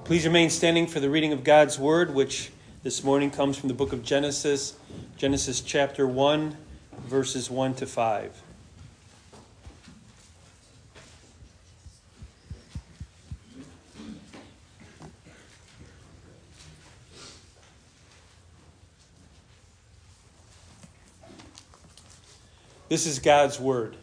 Please remain standing for the reading of God's Word, which this morning comes from the book of Genesis, Genesis chapter 1, verses 1 to 5. This is God's Word.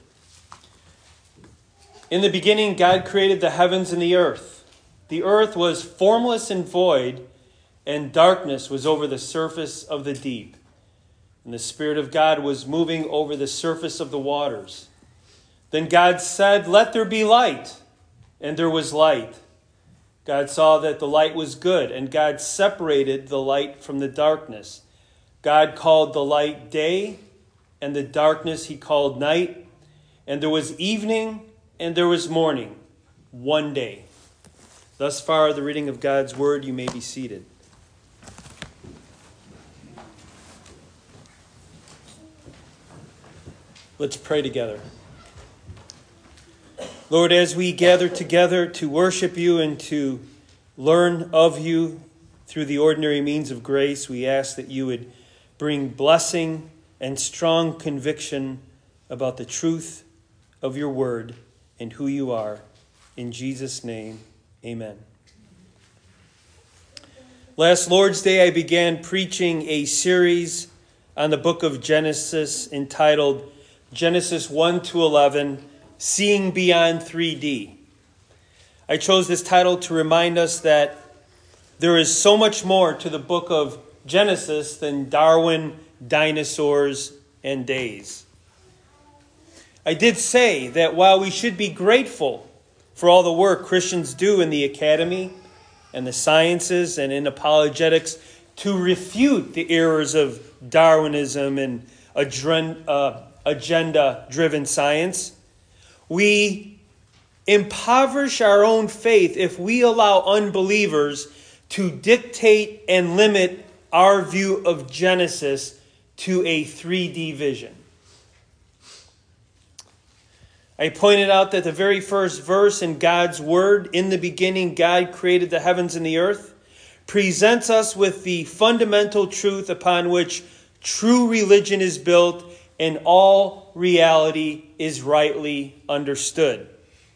In the beginning, God created the heavens and the earth. The earth was formless and void, and darkness was over the surface of the deep. And the Spirit of God was moving over the surface of the waters. Then God said, "Let there be light." And there was light. God saw that the light was good, and God separated the light from the darkness. God called the light day, and the darkness he called night. And there was evening, and there was morning, one day. Thus far, the reading of God's Word. You may be seated. Let's pray together. Lord, as we gather together to worship you and to learn of you through the ordinary means of grace, we ask that you would bring blessing and strong conviction about the truth of your word and who you are. In Jesus' name, amen. Last Lord's Day, I began preaching a series on the book of Genesis entitled Genesis 1 to 11, Seeing Beyond 3D. I chose this title to remind us that there is so much more to the book of Genesis than Darwin, dinosaurs, and days. I did say that while we should be grateful for all the work Christians do in the academy and the sciences and in apologetics to refute the errors of Darwinism and agenda-driven science, we impoverish our own faith if we allow unbelievers to dictate and limit our view of Genesis to a 3D vision. I pointed out that the very first verse in God's Word, "In the beginning God created the heavens and the earth," presents us with the fundamental truth upon which true religion is built and all reality is rightly understood.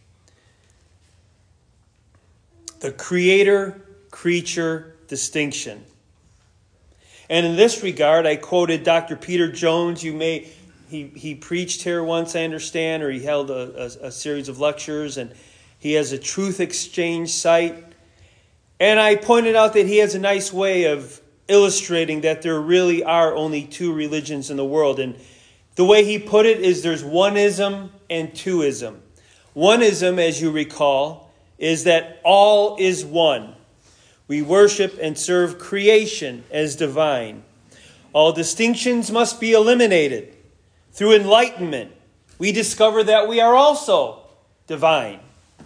The creator-creature distinction. And in this regard, I quoted Dr. Peter Jones. He preached here once, I understand, or he held a series of lectures, and he has a truth exchange site. And I pointed out that he has a nice way of illustrating that there really are only two religions in the world. And the way he put it is there's oneism and twoism. Oneism, as you recall, is that all is one. We worship and serve creation as divine. All distinctions must be eliminated. Through enlightenment, we discover that we are also divine.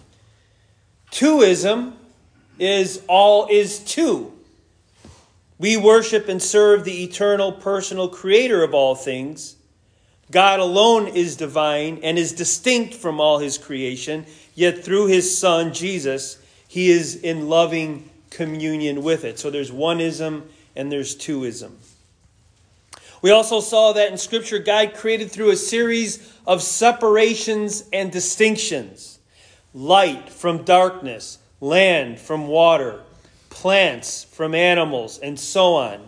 Twoism is all is two. We worship and serve the eternal, personal creator of all things. God alone is divine and is distinct from all his creation, yet through his Son, Jesus, he is in loving communion with it. So there's oneism and there's twoism. We also saw that in Scripture, God created through a series of separations and distinctions. Light from darkness, land from water, plants from animals, and so on.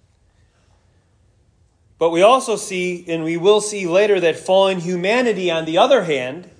But we also see, and we will see later, that fallen humanity, on the other hand,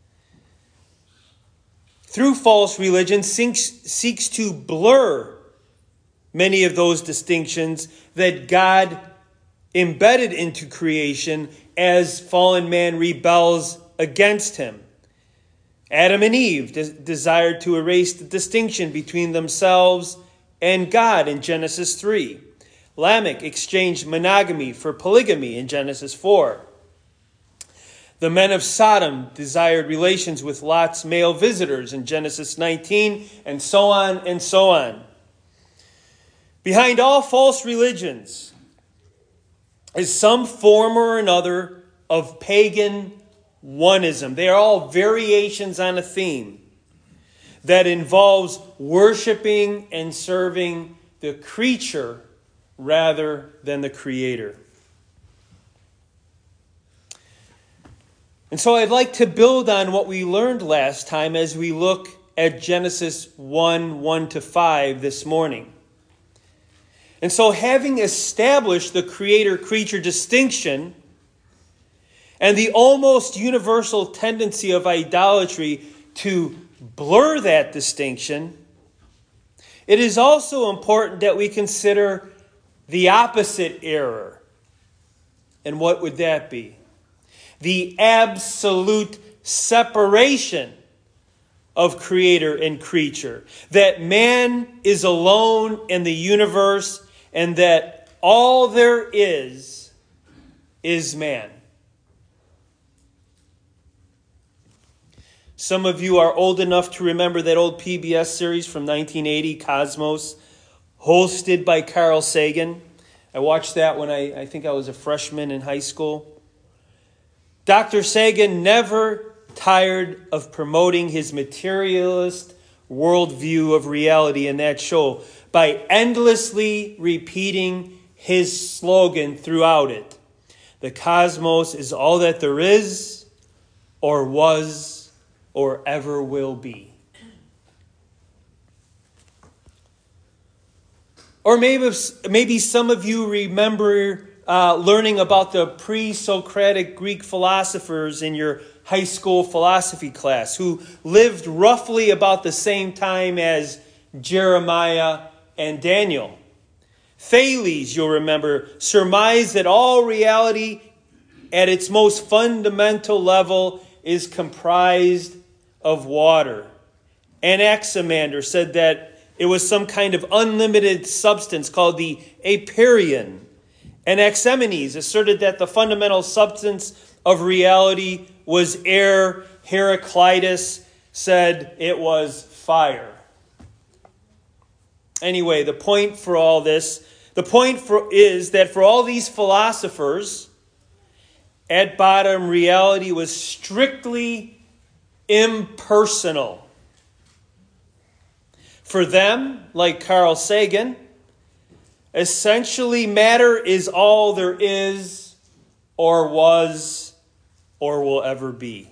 through false religion, seeks to blur many of those distinctions that God embedded into creation as fallen man rebels against him. Adam and Eve desired to erase the distinction between themselves and God in Genesis 3. Lamech exchanged monogamy for polygamy in Genesis 4. The men of Sodom desired relations with Lot's male visitors in Genesis 19, and so on and so on. Behind all false religions is some form or another of pagan oneism. They are all variations on a theme. that involves worshiping and serving the creature rather than the Creator. And so I'd like to build on what we learned last time as we look at Genesis 1:1-5 this morning. And so having established the creator-creature distinction and the almost universal tendency of idolatry to blur that distinction, it is also important that we consider the opposite error. And what would that be? The absolute separation of creator and creature. That man is alone in the universe and that all there is man. Some of you are old enough to remember that old PBS series from 1980, Cosmos, hosted by Carl Sagan. I watched that when I think I was a freshman in high school. Dr. Sagan never tired of promoting his materialist worldview of reality in that show by endlessly repeating his slogan throughout it. The cosmos is all that there is, or was, or ever will be. Or maybe some of you remember learning about the pre-Socratic Greek philosophers in your high school philosophy class who lived roughly about the same time as Jeremiah and Daniel. Thales, you'll remember, surmised that all reality at its most fundamental level is comprised of water. Anaximander said that it was some kind of unlimited substance called the apeiron. Anaximenes asserted that the fundamental substance of reality was air. Heraclitus said it was fire. Anyway, the point is that for all these philosophers, at bottom, reality was strictly impersonal. For them, like Carl Sagan, essentially matter is all there is, or was, or will ever be.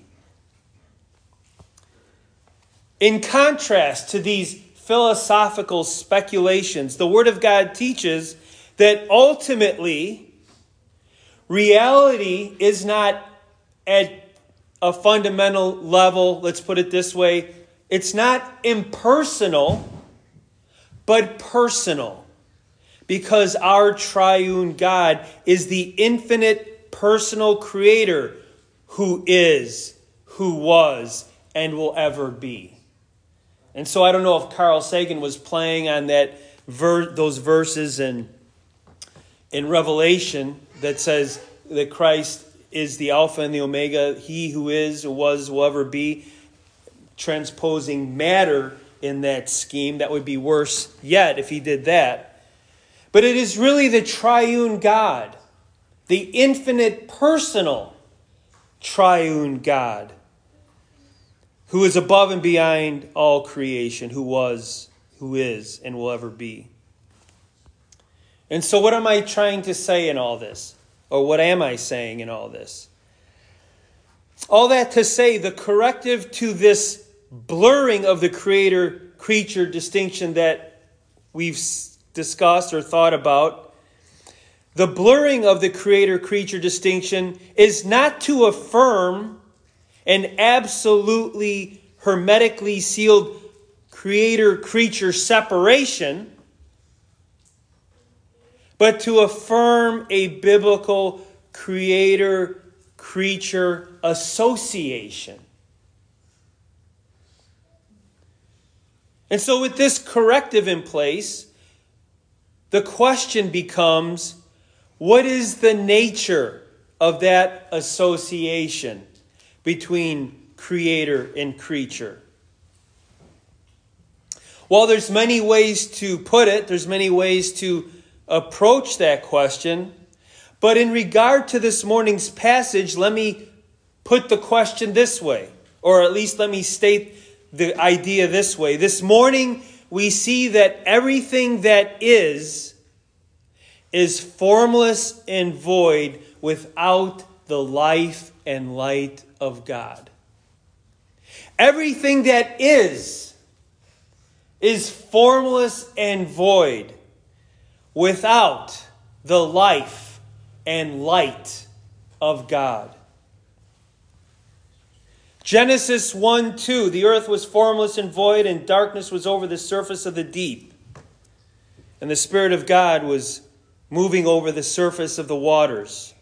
In contrast to these philosophical speculations, the Word of God teaches that ultimately reality is not at a fundamental level, let's put it this way, it's not impersonal, but personal. Because our triune God is the infinite personal creator who is, who was, and will ever be. And so I don't know if Carl Sagan was playing on those verses in Revelation that says that Christ is the Alpha and the Omega, he who is, who was, will ever be, transposing matter in that scheme. That would be worse yet if he did that. But it is really the triune God, the infinite personal triune God, who is above and beyond all creation, who was, who is, and will ever be. And so what am I trying to say in all this? Or what am I saying in all this? All that to say, the corrective to this blurring of the creator-creature distinction that we've discussed or thought about, the blurring of the creator-creature distinction is not to affirm an absolutely hermetically sealed creator-creature separation, but to affirm a biblical creator-creature association. And so with this corrective in place, the question becomes, what is the nature of that association between creator and creature? Well, there's many ways to put it. There's many ways to approach that question. But in regard to this morning's passage, let me put the question this way, or at least let me state the idea this way. This morning, we see that everything that is formless and void without the life and light of God. Everything that is formless and void without the life and light of God. Genesis 1:2, the earth was formless and void, and darkness was over the surface of the deep. And the Spirit of God was moving over the surface of the waters.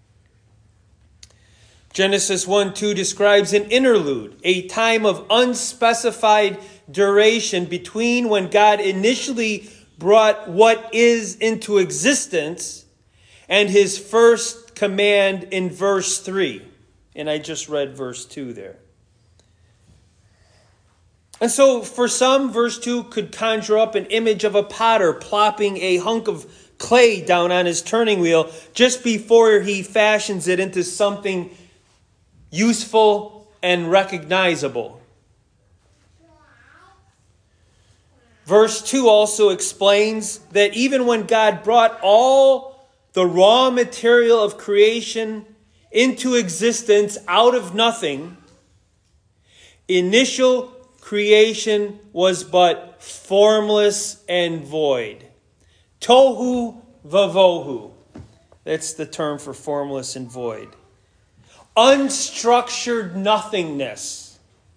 Genesis 1:2 describes an interlude, a time of unspecified duration between when God initially brought what is into existence and his first command in verse 3. And I just read verse 2 there. And so for some, verse 2 could conjure up an image of a potter plopping a hunk of clay down on his turning wheel just before he fashions it into something useful and recognizable. Verse 2 also explains that even when God brought all the raw material of creation into existence out of nothing, initial creation was but formless and void. Tohu vavohu. That's the term for formless and void. Unstructured nothingness.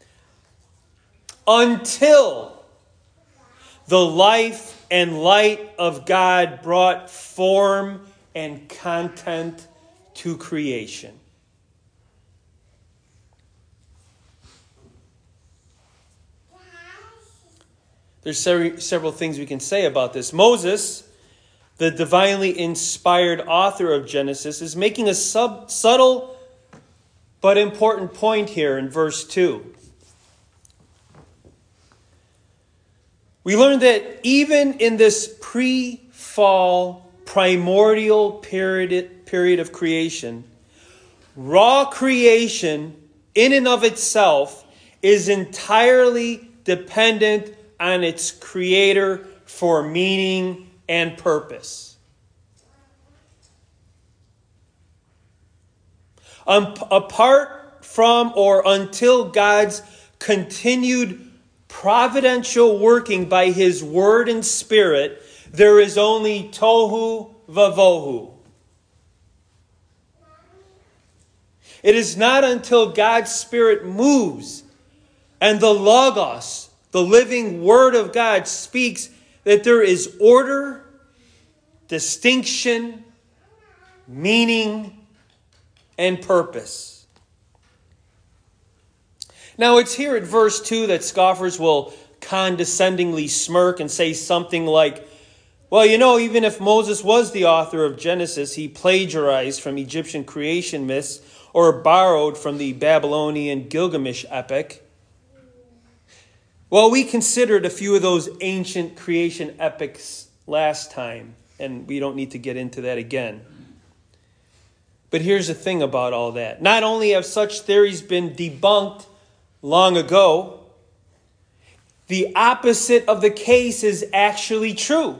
Until the life and light of God brought form and content to creation. There's several things we can say about this. Moses, the divinely inspired author of Genesis, is making a subtle but important point here in verse 2. We learn that even in this pre-fall primordial period of creation, raw creation in and of itself is entirely dependent on its creator for meaning and purpose. Apart from or until God's continued providential working by his word and spirit, there is only tohu vavohu. It is not until God's Spirit moves and the Logos, the living Word of God, speaks that there is order, distinction, meaning, and purpose. Now it's here at verse 2 that scoffers will condescendingly smirk and say something like, well, even if Moses was the author of Genesis, he plagiarized from Egyptian creation myths or borrowed from the Babylonian Gilgamesh epic. Well, we considered a few of those ancient creation epics last time, and we don't need to get into that again. But here's the thing about all that. Not only have such theories been debunked long ago, the opposite of the case is actually true.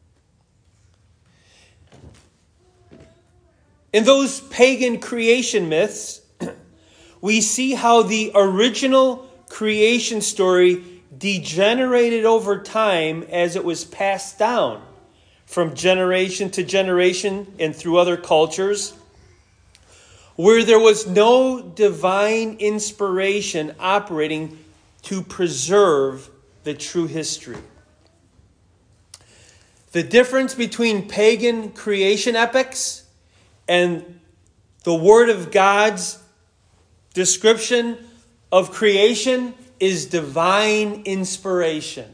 In those pagan creation myths, we see how the original creation story degenerated over time as it was passed down from generation to generation and through other cultures, where there was no divine inspiration operating to preserve the true history. The difference between pagan creation epics and the Word of God's description of creation is divine inspiration.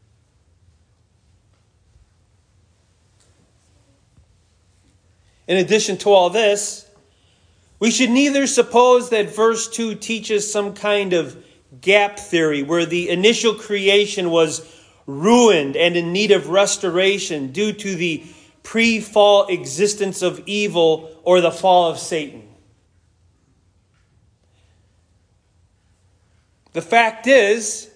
In addition to all this, we should neither suppose that verse 2 teaches some kind of gap theory where the initial creation was ruined and in need of restoration due to the pre-fall existence of evil or the fall of Satan. The fact is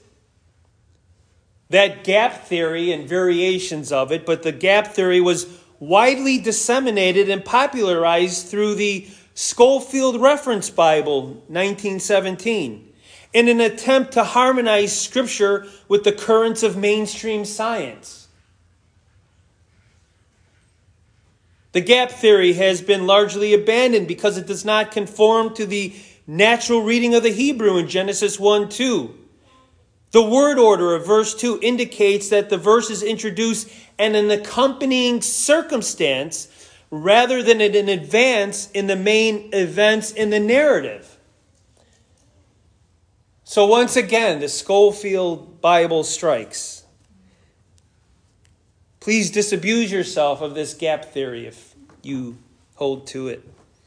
that gap theory and variations of it, but the gap theory was widely disseminated and popularized through the Schofield Reference Bible, 1917, in an attempt to harmonize Scripture with the currents of mainstream science. The gap theory has been largely abandoned because it does not conform to the natural reading of the Hebrew in Genesis 1:2. The word order of verse 2 indicates that the verses introduce an accompanying circumstance rather than an advance in the main events in the narrative. So once again, the Schofield Bible strikes. Please disabuse yourself of this gap theory if you hold to it.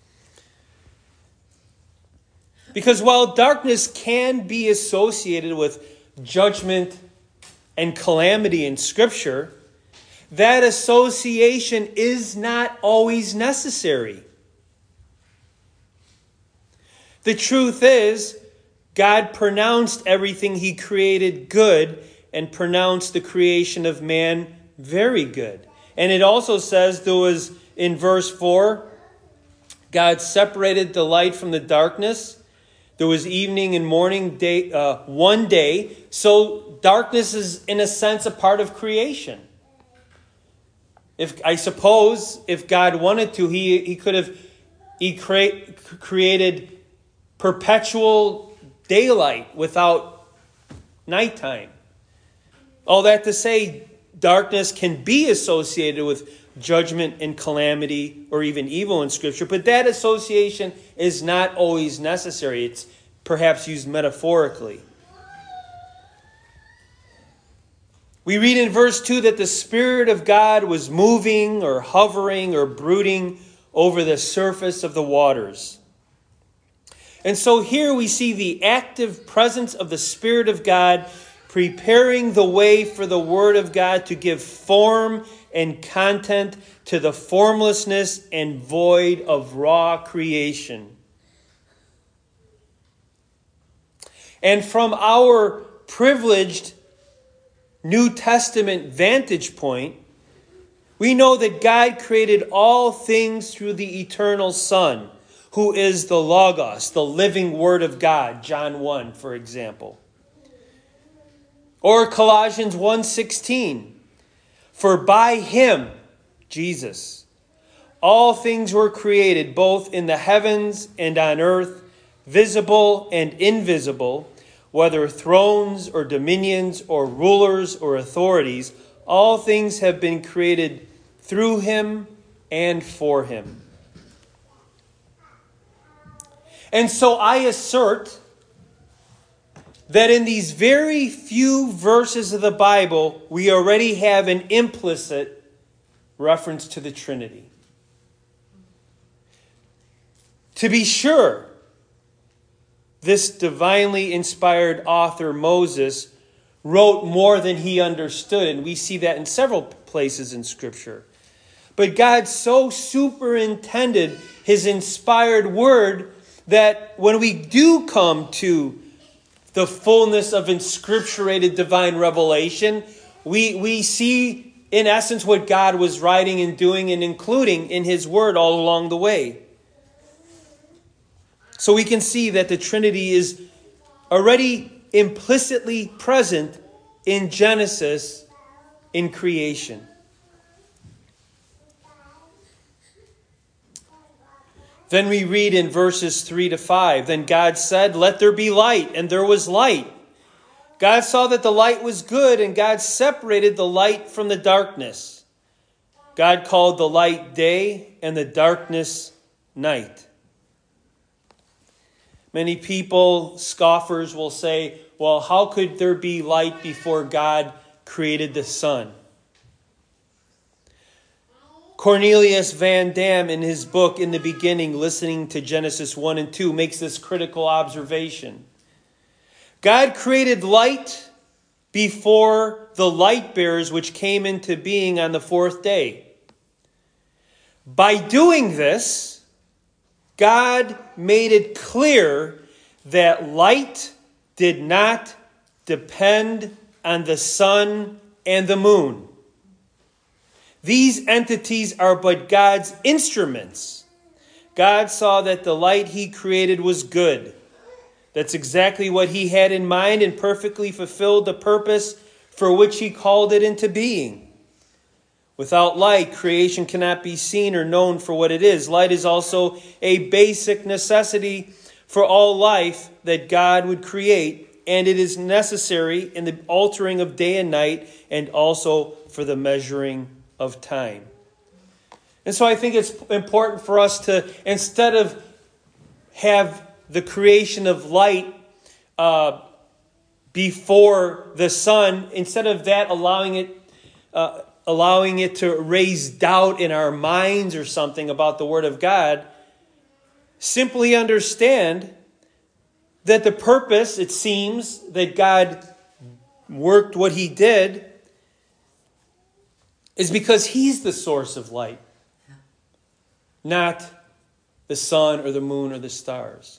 Because while darkness can be associated with judgment and calamity in Scripture, that association is not always necessary. The truth is, God pronounced everything He created good and pronounced the creation of man very good. And it also says there was, in verse 4, God separated the light from the darkness. There was evening and morning, one day. So darkness is, in a sense, a part of creation. I suppose if God wanted to, He could have created perpetual daylight without nighttime. All that to say, darkness can be associated with judgment and calamity or even evil in Scripture, but that association is not always necessary. It's perhaps used metaphorically. We read in verse 2 that the Spirit of God was moving or hovering or brooding over the surface of the waters. And so here we see the active presence of the Spirit of God preparing the way for the Word of God to give form and content to the formlessness and void of raw creation. And from our privileged New Testament vantage point, we know that God created all things through the eternal Son, who is the Logos, the living Word of God, John 1, for example. Or Colossians 1:16, for by Him, Jesus, all things were created, both in the heavens and on earth, visible and invisible, whether thrones or dominions or rulers or authorities, all things have been created through Him and for Him. And so I assert that in these very few verses of the Bible, we already have an implicit reference to the Trinity. To be sure, this divinely inspired author, Moses, wrote more than he understood, and we see that in several places in Scripture. But God so superintended His inspired word that when we do come to the fullness of inscripturated divine revelation, we see, in essence, what God was writing and doing and including in His word all along the way. So we can see that the Trinity is already implicitly present in Genesis in creation. Then we read in verses 3 to 5, then God said, let there be light, and there was light. God saw that the light was good, and God separated the light from the darkness. God called the light day, and the darkness night. Many people, scoffers, will say, well, how could there be light before God created the sun? Cornelius Van Dam, in his book, In the Beginning, Listening to Genesis 1 and 2, makes this critical observation. God created light before the light bearers which came into being on the fourth day. By doing this, God made it clear that light did not depend on the sun and the moon. These entities are but God's instruments. God saw that the light he created was good. That's exactly what he had in mind and perfectly fulfilled the purpose for which he called it into being. Without light, creation cannot be seen or known for what it is. Light is also a basic necessity for all life that God would create, and it is necessary in the altering of day and night and also for the measuring of time. And so I think it's important for us to, instead of have the creation of light before the sun, instead of that allowing it to raise doubt in our minds or something about the Word of God, simply understand that the purpose, it seems, that God worked what he did is because he's the source of light, not the sun or the moon or the stars.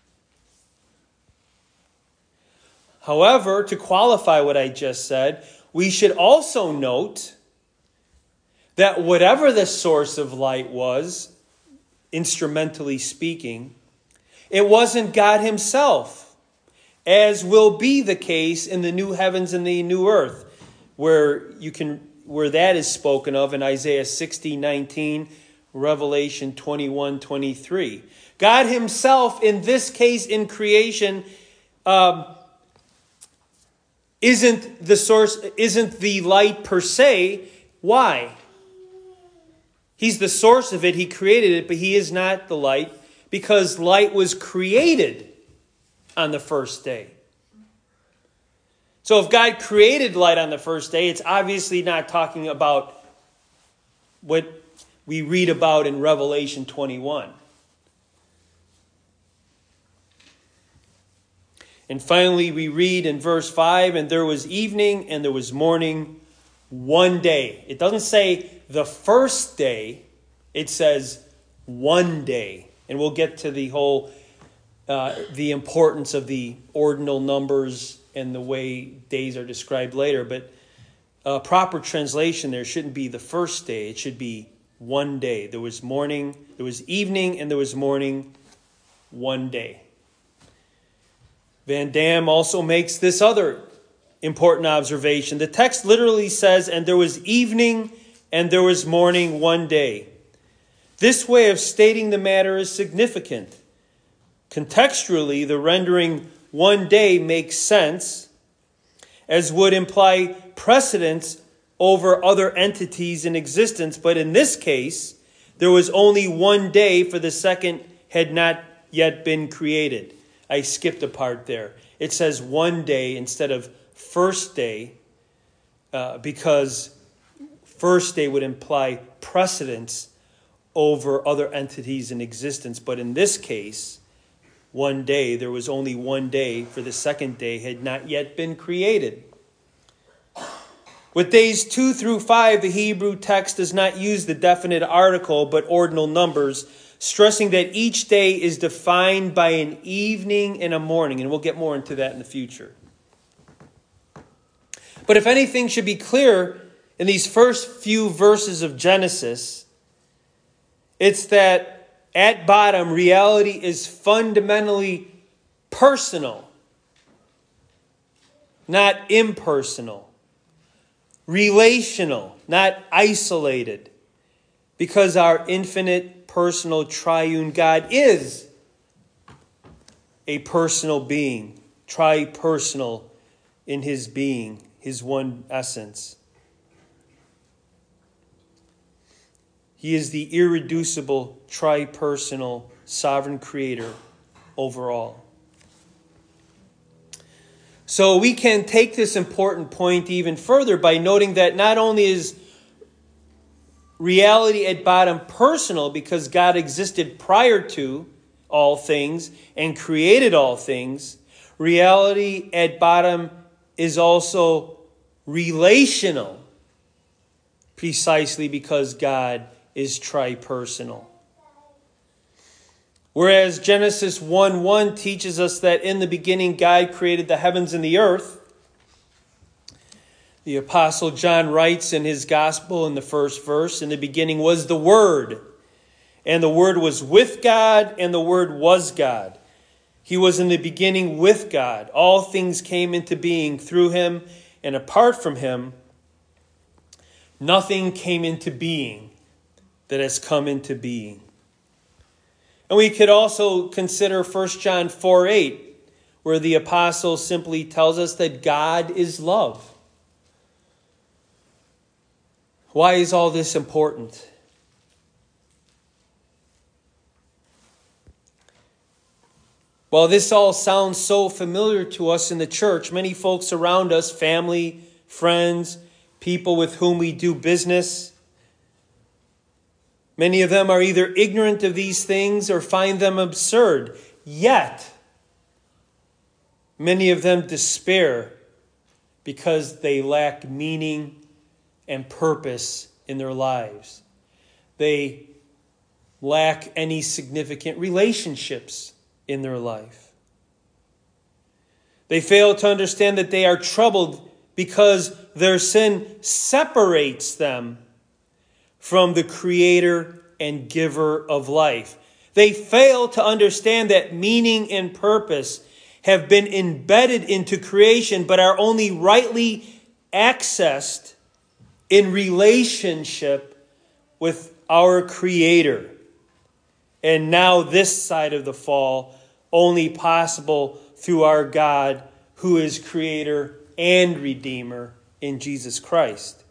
However, to qualify what I just said, we should also note that whatever the source of light was, instrumentally speaking, it wasn't God himself, as will be the case in the new heavens and the new earth, where that is spoken of in Isaiah 60:19, Revelation 21:23. God himself, in this case in creation, isn't the source, isn't the light per se. Why? He's the source of it. He created it, but he is not the light because light was created on the first day. So if God created light on the first day, it's obviously not talking about what we read about in Revelation 21. And finally, we read in verse 5, and there was evening and there was morning one day. It doesn't say the first day, it says one day. And we'll get to the whole, the importance of the ordinal numbers and the way days are described later. But proper translation there shouldn't be the first day. It should be one day. There was morning, there was evening, and there was morning one day. Van Dam also makes this other important observation. The text literally says, and there was evening and there was morning one day. This way of stating the matter is significant. Contextually, the rendering one day makes sense, as would imply precedence over other entities in existence. But in this case, there was only one day, for the second had not yet been created. I skipped a part there. It says one day instead of first day, because first day would imply precedence over other entities in existence. But in this case, one day, there was only one day, for the second day had not yet been created. With days 2 through 5, the Hebrew text does not use the definite article, but ordinal numbers, stressing that each day is defined by an evening and a morning. And we'll get more into that in the future. But if anything should be clear in these first few verses of Genesis, it's that at bottom, reality is fundamentally personal, not impersonal. Relational, not isolated. Because our infinite, personal, triune God is a personal being, tri-personal in his being, his one essence. He is the irreducible, tri-personal, sovereign creator over all. So we can take this important point even further by noting that not only is reality at bottom personal because God existed prior to all things and created all things, reality at bottom is also relational precisely because God is tri-personal. Whereas Genesis 1:1 teaches us that in the beginning God created the heavens and the earth, the Apostle John writes in his gospel in the first verse, in the beginning was the Word, and the Word was with God, and the Word was God. He was in the beginning with God. All things came into being through him, and apart from him, nothing came into being that has come into being. And we could also consider 1 John 4:8, where the apostle simply tells us that God is love. Why is all this important? Well, this all sounds so familiar to us in the church. Many folks around us, family, friends, people with whom we do business, many of them are either ignorant of these things or find them absurd. Yet, many of them despair because they lack meaning and purpose in their lives. They lack any significant relationships in their life. They fail to understand that they are troubled because their sin separates them from the creator and giver of life. They fail to understand that meaning and purpose have been embedded into creation, but are only rightly accessed in relationship with our Creator. And now this side of the fall, only possible through our God, who is Creator and Redeemer in Jesus Christ.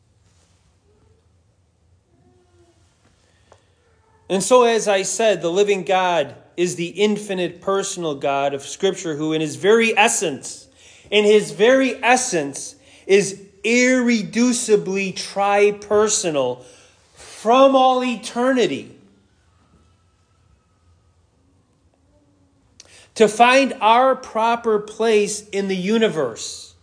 And so, as I said, the living God is the infinite personal God of Scripture, who in his very essence, is irreducibly tri-personal from all eternity. To find our proper place in the universe,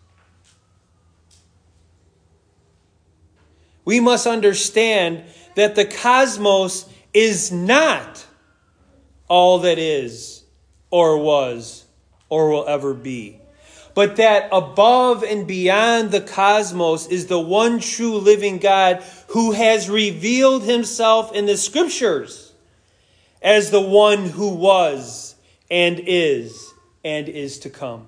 we must understand that the cosmos is not all that is, or was, or will ever be. But that above and beyond the cosmos is the one true living God who has revealed himself in the Scriptures as the one who was and is to come.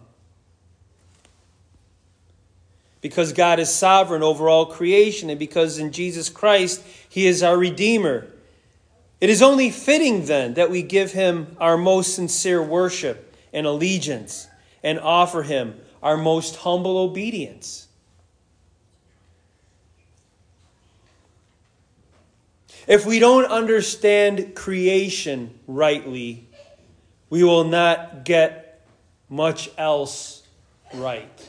Because God is sovereign over all creation, and because in Jesus Christ he is our Redeemer, it is only fitting then that we give him our most sincere worship and allegiance and offer him our most humble obedience. If we don't understand creation rightly, we will not get much else right.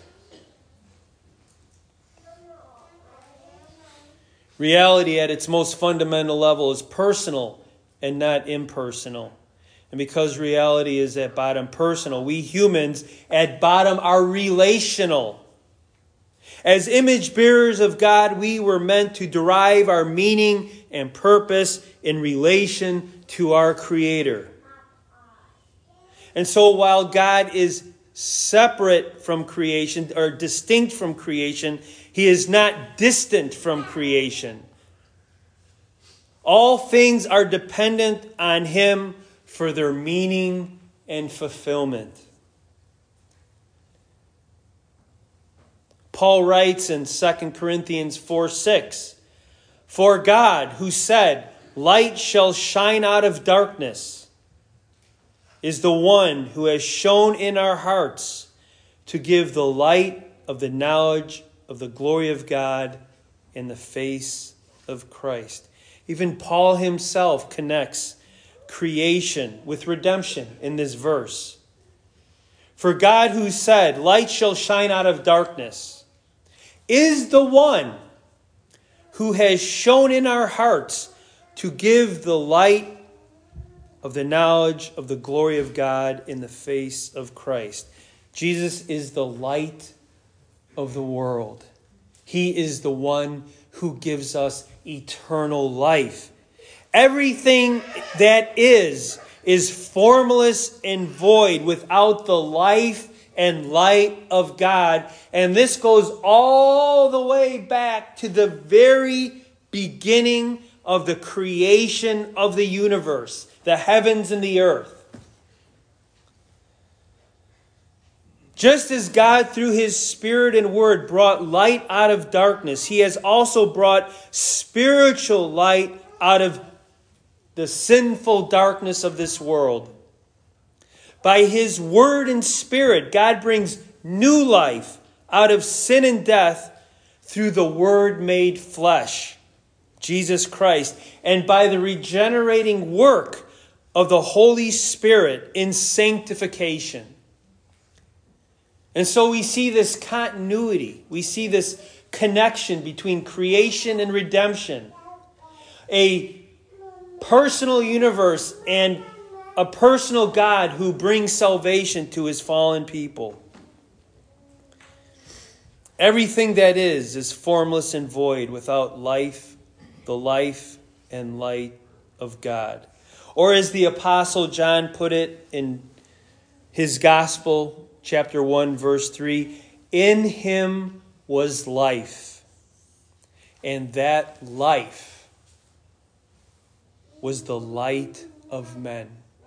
Reality at its most fundamental level is personal and not impersonal. And because reality is at bottom personal, we humans at bottom are relational. As image bearers of God, we were meant to derive our meaning and purpose in relation to our Creator. And so while God is separate from creation or distinct from creation, he is not distant from creation. All things are dependent on him for their meaning and fulfillment. Paul writes in 2 Corinthians 4:6, "For God, who said, 'Light shall shine out of darkness,' is the one who has shone in our hearts to give the light of the knowledge of the glory of God in the face of Christ." Even Paul himself connects creation with redemption in this verse. For God, who said, "Light shall shine out of darkness," is the one who has shone in our hearts to give the light of the knowledge of the glory of God in the face of Christ. Jesus is the light of the world. He is the one who gives us eternal life. Everything that is is formless and void without the life and light of God. And this goes all the way back to the very beginning of the creation of the universe, the heavens and the earth. Just as God, through His Spirit and Word, brought light out of darkness, He has also brought spiritual light out of the sinful darkness of this world. By His Word and Spirit, God brings new life out of sin and death through the Word made flesh, Jesus Christ, and by the regenerating work of the Holy Spirit in sanctification. And so we see this continuity. We see this connection between creation and redemption. A personal universe and a personal God who brings salvation to His fallen people. Everything that is formless and void without life, the life and light of God. Or as the Apostle John put it in his Gospel, chapter 1, verse 3, in Him was life, and that life was the light of men.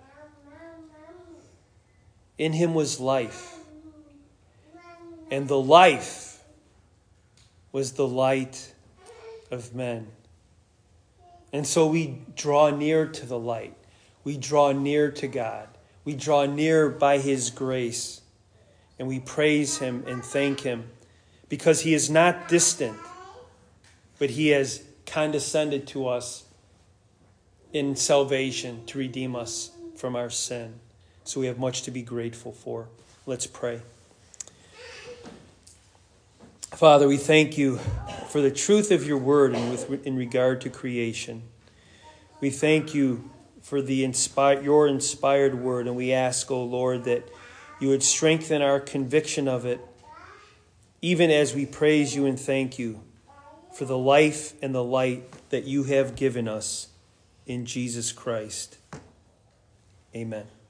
In Him was life, and the life was the light of men. And so we draw near to the light. We draw near to God. We draw near by His grace. And we praise Him and thank Him because He is not distant, but He has condescended to us in salvation to redeem us from our sin. So we have much to be grateful for. Let's pray. Father, we thank You for the truth of Your word and in regard to creation. We thank You for Your inspired word, and we ask, O Lord, that You would strengthen our conviction of it, even as we praise You and thank You for the life and the light that You have given us in Jesus Christ. Amen.